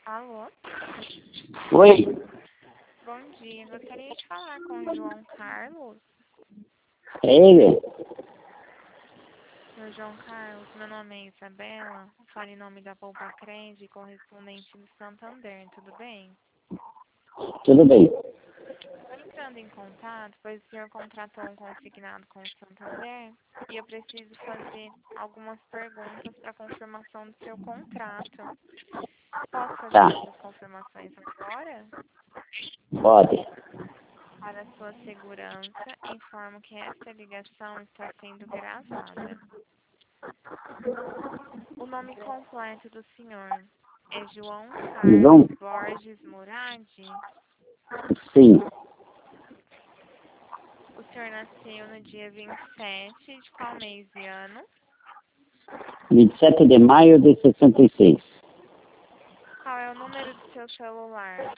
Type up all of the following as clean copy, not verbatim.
Alô? Oi, Bom dia. Gostaria de falar com o João Carlos. é ele? Senhor João Carlos, meu nome é Isabela. Falo em nome da Poupa Crede, correspondente do Santander. Tudo bem? Tudo bem. Estou entrando em contato, pois o senhor contratou um consignado com o Santander e eu preciso fazer algumas perguntas para confirmação do seu contrato. Posso fazer Tá, essas confirmações agora? pode. Para sua segurança, informo que esta ligação está sendo gravada. O nome completo do senhor é João João? Carlos Borges Muradi. Sim, O senhor nasceu no dia 27 de qual mês e ano? 27 de maio de 66. Qual é o número do seu celular?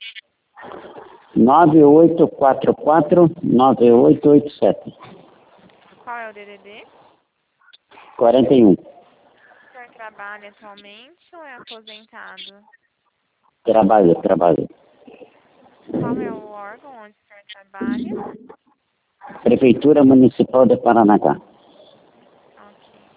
9844-9887. Qual é o DDD? 41. O senhor trabalha atualmente ou é aposentado? Trabalho. Qual é o órgão onde o senhor trabalha? Prefeitura Municipal de Paranacá. Ok.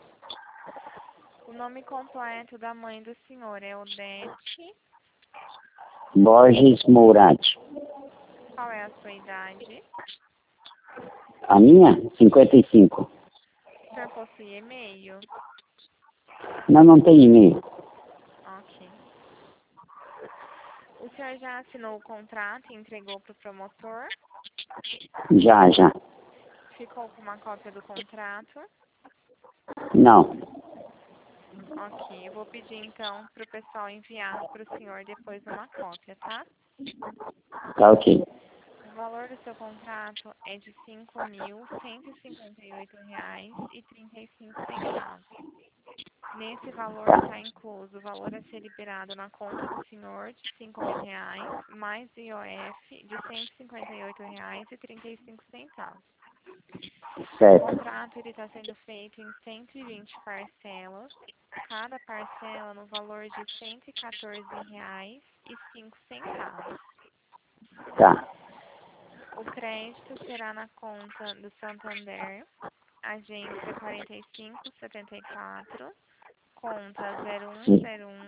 O nome completo da mãe do senhor é Odete. Borges Mourati. Qual é a sua idade? A minha? 55. O senhor possui e-mail? Não tem e-mail. Ok. O senhor já assinou o contrato e entregou para o promotor? Já. Ficou com uma cópia do contrato? Não. Ok. Eu vou pedir então para o pessoal enviar para o senhor depois uma cópia, tá? Tá ok. O valor do seu contrato é de R$ 5.158,35. Nesse valor Tá. está incluso o valor a ser liberado na conta do senhor de R$ 5.000, mais IOF de R$ 158,35. O Certo. contrato está sendo feito em 120 parcelas, cada parcela no valor de R$ 114,05. Tá. O crédito será na conta do Santander, agência 4574, conta Sim.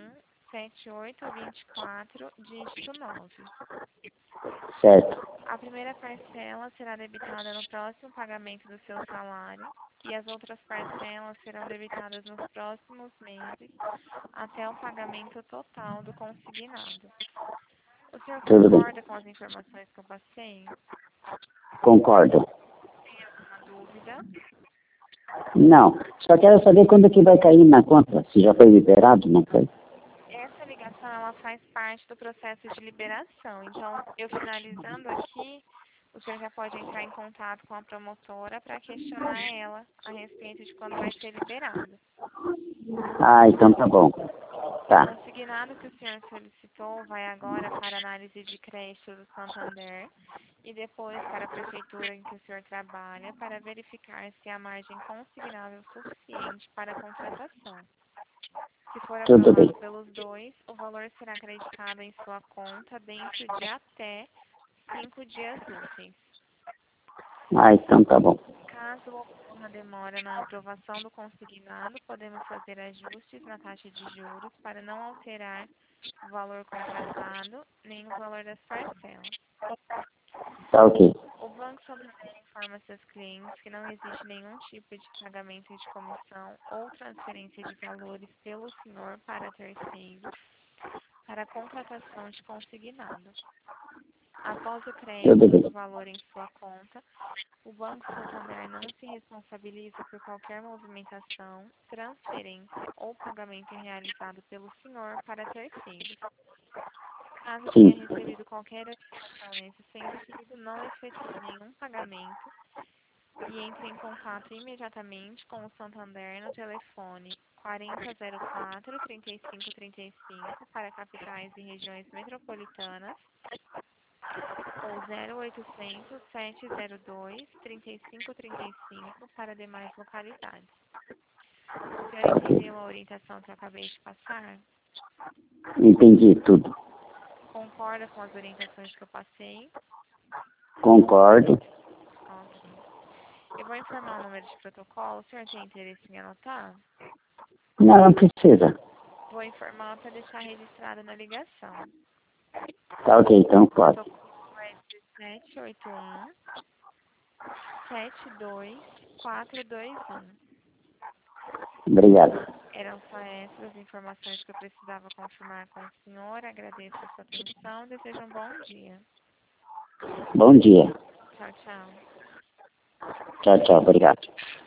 01017824, dígito 9. Certo. A primeira parcela será debitada no próximo pagamento do seu salário e as outras parcelas serão debitadas nos próximos meses até o pagamento total do consignado. O senhor Tudo bem. concorda com as informações que eu passei? Concordo. Tem alguma dúvida? Não. Só quero saber quando que vai cair na conta. Se já foi liberado, não foi? Essa ligação ela faz parte do processo de liberação. Então, eu finalizando aqui, o senhor já pode entrar em contato com a promotora para questionar ela a respeito de quando vai ser liberado. Ah, então tá bom. O Tá. consignado que o senhor solicitou vai agora para análise de crédito do Santander e depois para a prefeitura em que o senhor trabalha para verificar se há margem consignável suficiente para a contratação. Se for Tudo bem. aprovado pelos dois, o valor será acreditado em sua conta dentro de até 5 dias úteis. Ah, então tá bom. Caso ocorra demora na aprovação do consignado, podemos fazer ajustes na taxa de juros para não alterar o valor contratado nem o valor das parcelas. Tá ok. O Banco Santander informa seus clientes que não existe nenhum tipo de pagamento de comissão ou transferência de valores pelo senhor para terceiros para a contratação de consignado. Após o Tudo crédito bem. do valor em sua conta, o Banco Santander não se responsabiliza por qualquer movimentação, transferência ou pagamento realizado pelo senhor para terceiros. Caso tenha Sim. recebido qualquer orientação nesse sentido, não efetue nenhum pagamento e entre em contato imediatamente com o Santander no telefone 4004-3535 para capitais e regiões metropolitanas ou 0800-702-3535 para demais localidades. O senhor entendeu a orientação que eu acabei de passar? Entendi tudo. Concorda com as orientações que eu passei? Concordo. Ok. Eu vou informar o número de protocolo. O senhor tem interesse em anotar? Não, não precisa. Vou informar para deixar registrado na ligação. Tá ok, então pode. Protocolo é 1781 72421. Obrigado. Eram só essas as informações que eu precisava confirmar com o senhor. Agradeço a sua atenção. Desejo um bom dia. Bom dia. Tchau, tchau. Tchau, tchau. Obrigado.